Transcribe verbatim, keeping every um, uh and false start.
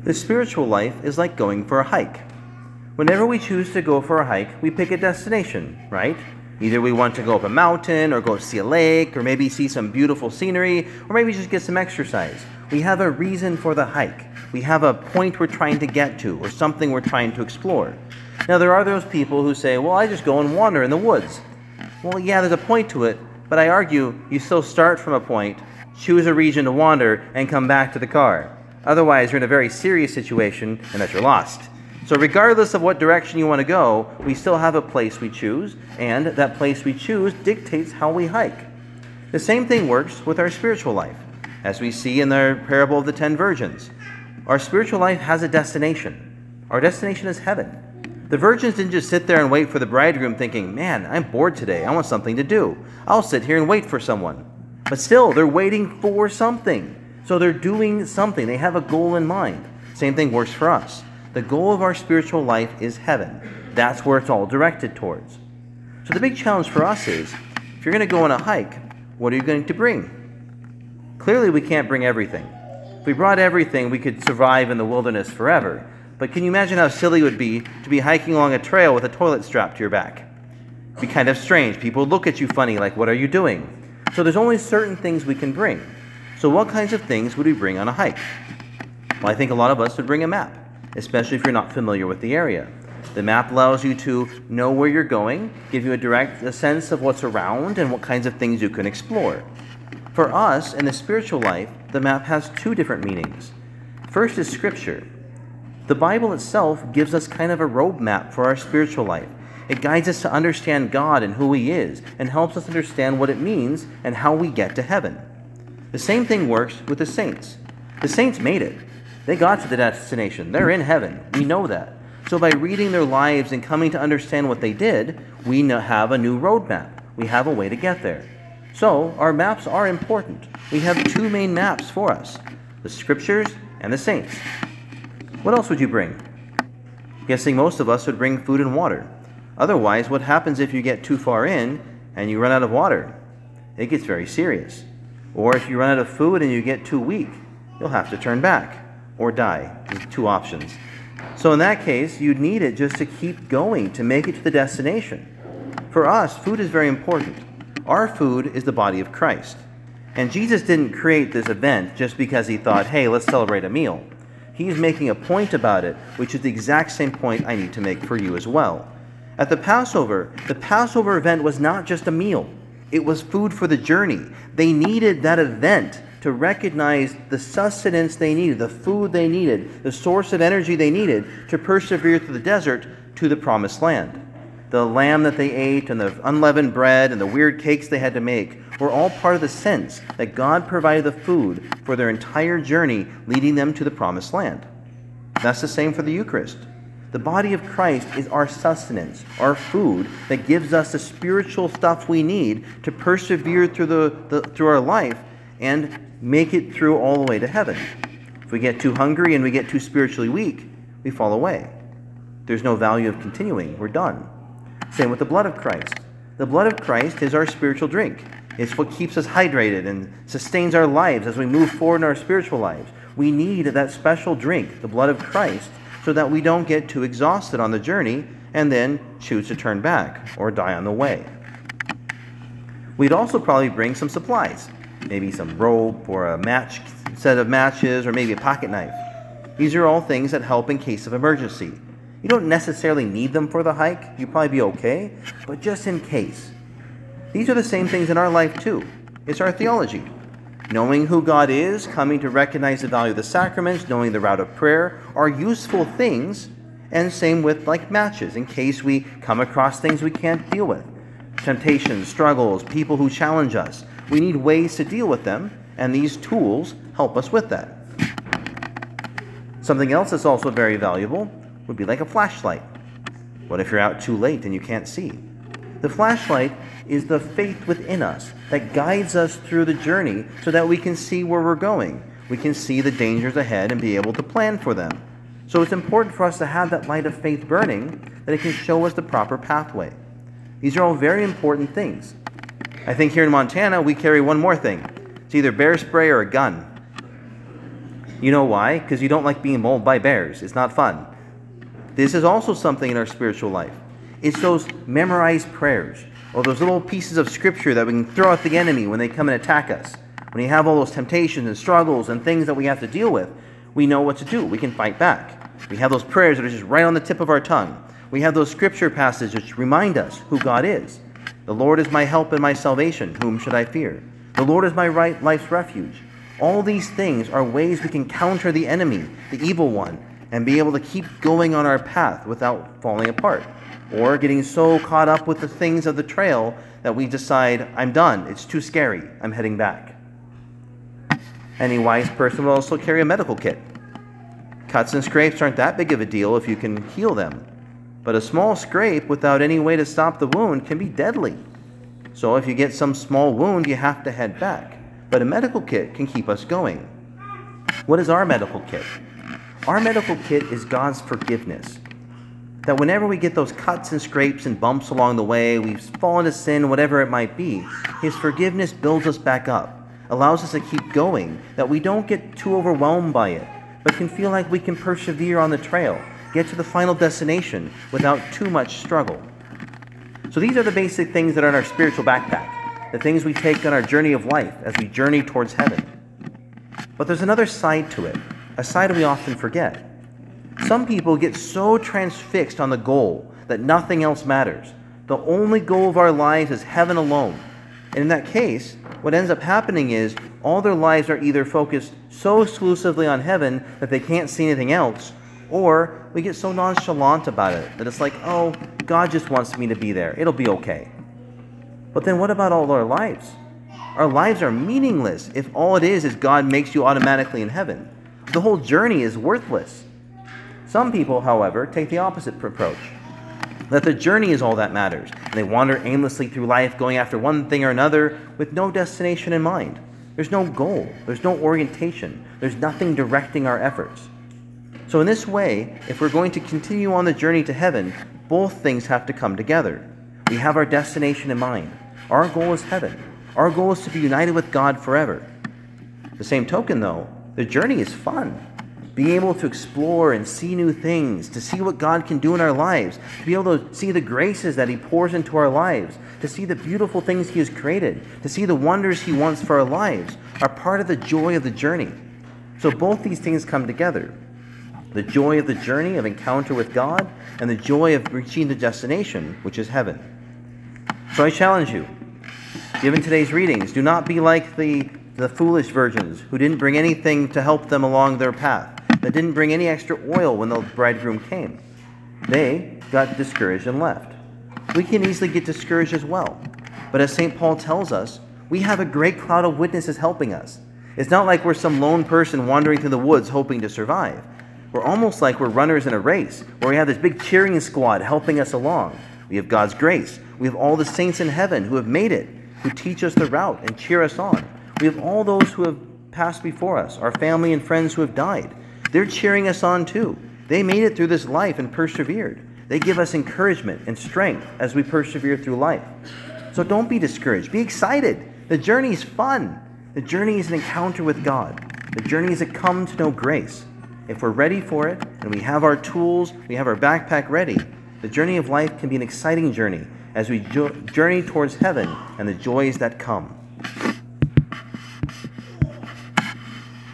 The spiritual life is like going for a hike. Whenever we choose to go for a hike, we pick a destination, right? Either we want to go up a mountain, or go see a lake, or maybe see some beautiful scenery, or maybe just get some exercise. We have a reason for the hike. We have a point we're trying to get to, or something we're trying to explore. Now, there are those people who say, well, I just go and wander in the woods. Well, yeah, there's a point to it, but I argue you still start from a point, choose a region to wander, and come back to the car. Otherwise, you're in a very serious situation, and that you're lost. So regardless of what direction you want to go, we still have a place we choose, and that place we choose dictates how we hike. The same thing works with our spiritual life. As we see in the parable of the ten virgins, our spiritual life has a destination. Our destination is heaven. The virgins didn't just sit there and wait for the bridegroom thinking, man, I'm bored today. I want something to do. I'll sit here and wait for someone. But still, they're waiting for something. So they're doing something. They have a goal in mind. Same thing works for us. The goal of our spiritual life is heaven. That's where it's all directed towards. So the big challenge for us is, if you're going to go on a hike, what are you going to bring? Clearly, we can't bring everything. If we brought everything, we could survive in the wilderness forever. But can you imagine how silly it would be to be hiking along a trail with a toilet strapped to your back? It'd be kind of strange. People look at you funny, like, what are you doing? So there's only certain things we can bring. So what kinds of things would we bring on a hike? Well, I think a lot of us would bring a map, especially if you're not familiar with the area. The map allows you to know where you're going, give you a direct a sense of what's around and what kinds of things you can explore. For us, in the spiritual life, the map has two different meanings. First is Scripture. The Bible itself gives us kind of a roadmap for our spiritual life. It guides us to understand God and who He is, and helps us understand what it means and how we get to heaven. The same thing works with the saints. The saints made it. They got to the destination. They're in heaven. We know that. So by reading their lives and coming to understand what they did, we have a new roadmap. We have a way to get there. So our maps are important. We have two main maps for us, the Scriptures and the saints. What else would you bring? I'm guessing most of us would bring food and water. Otherwise, what happens if you get too far in and you run out of water? It gets very serious. Or if you run out of food and you get too weak, you'll have to turn back or die. There's two options. So in that case, you'd need it just to keep going, to make it to the destination. For us, food is very important. Our food is the body of Christ. And Jesus didn't create this event just because He thought, hey, let's celebrate a meal. He's making a point about it, which is the exact same point I need to make for you as well. At the Passover, the Passover event was not just a meal. It was food for the journey. They needed that event to recognize the sustenance they needed, the food they needed, the source of energy they needed to persevere through the desert to the promised land. The lamb that they ate and the unleavened bread and the weird cakes they had to make were all part of the sense that God provided the food for their entire journey, leading them to the promised land. That's the same for the Eucharist. The body of Christ is our sustenance, our food that gives us the spiritual stuff we need to persevere through the, the through our life and make it through all the way to heaven. If we get too hungry and we get too spiritually weak, we fall away. There's no value of continuing. We're done. Same with the blood of Christ. The blood of Christ is our spiritual drink. It's what keeps us hydrated and sustains our lives as we move forward in our spiritual lives. We need that special drink, the blood of Christ, so that we don't get too exhausted on the journey and then choose to turn back or die on the way. We'd also probably bring some supplies, maybe some rope or a match set of matches or maybe a pocket knife. These are all things that help in case of emergency. You don't necessarily need them for the hike. You'll probably be okay, but just in case. These are the same things in our life too. It's our theology. Knowing who God is, coming to recognize the value of the sacraments, knowing the route of prayer are useful things, and same with like matches, in case we come across things we can't deal with. Temptations, struggles, people who challenge us. We need ways to deal with them, and these tools help us with that. Something else that's also very valuable would be like a flashlight. What if you're out too late and you can't see? The flashlight is the faith within us that guides us through the journey so that we can see where we're going. We can see the dangers ahead and be able to plan for them. So it's important for us to have that light of faith burning, that it can show us the proper pathway. These are all very important things. I think here in Montana, we carry one more thing. It's either bear spray or a gun. You know why? Because you don't like being mauled by bears. It's not fun. This is also something in our spiritual life. It's those memorized prayers, or those little pieces of scripture that we can throw at the enemy when they come and attack us. When you have all those temptations and struggles and things that we have to deal with, we know what to do. We can fight back. We have those prayers that are just right on the tip of our tongue. We have those scripture passages which remind us who God is. The Lord is my help and my salvation. Whom should I fear? The Lord is my right life's refuge. All these things are ways we can counter the enemy, the evil one, and be able to keep going on our path without falling apart, or getting so caught up with the things of the trail that we decide, I'm done, it's too scary, I'm heading back. Any wise person will also carry a medical kit. Cuts and scrapes aren't that big of a deal if you can heal them, but a small scrape without any way to stop the wound can be deadly. So if you get some small wound, you have to head back, but a medical kit can keep us going. What is our medical kit? Our medical kit is God's forgiveness. That whenever we get those cuts and scrapes and bumps along the way, we've fallen to sin, whatever it might be, His forgiveness builds us back up, allows us to keep going, that we don't get too overwhelmed by it, but can feel like we can persevere on the trail, get to the final destination without too much struggle. So these are the basic things that are in our spiritual backpack, the things we take on our journey of life as we journey towards heaven. But there's another side to it, a side we often forget. Some people get so transfixed on the goal that nothing else matters. The only goal of our lives is heaven alone. And in that case, what ends up happening is all their lives are either focused so exclusively on heaven that they can't see anything else, or we get so nonchalant about it that it's like, oh, God just wants me to be there. It'll be okay. But then what about all our lives? Our lives are meaningless if all it is is God makes you automatically in heaven. The whole journey is worthless. Some people, however, take the opposite approach, that the journey is all that matters, and they wander aimlessly through life going after one thing or another with no destination in mind. There's no goal, there's no orientation, there's nothing directing our efforts. So in this way, if we're going to continue on the journey to heaven, both things have to come together. We have our destination in mind. Our goal is heaven. Our goal is to be united with God forever. The same token, though, the journey is fun. Being able to explore and see new things, to see what God can do in our lives, to be able to see the graces that He pours into our lives, to see the beautiful things He has created, to see the wonders He wants for our lives, are part of the joy of the journey. So both these things come together. The joy of the journey of encounter with God, and the joy of reaching the destination, which is heaven. So I challenge you, given today's readings, do not be like the, the foolish virgins who didn't bring anything to help them along their path, that didn't bring any extra oil when the bridegroom came. They got discouraged and left. We can easily get discouraged as well. But as Saint Paul tells us, we have a great cloud of witnesses helping us. It's not like we're some lone person wandering through the woods hoping to survive. We're almost like we're runners in a race, where we have this big cheering squad helping us along. We have God's grace. We have all the saints in heaven who have made it, who teach us the route and cheer us on. We have all those who have passed before us, our family and friends who have died. They're cheering us on too. They made it through this life and persevered. They give us encouragement and strength as we persevere through life. So don't be discouraged. Be excited. The journey is fun. The journey is an encounter with God. The journey is a come to know grace. If we're ready for it, and we have our tools, we have our backpack ready, the journey of life can be an exciting journey as we jo- journey towards heaven and the joys that come.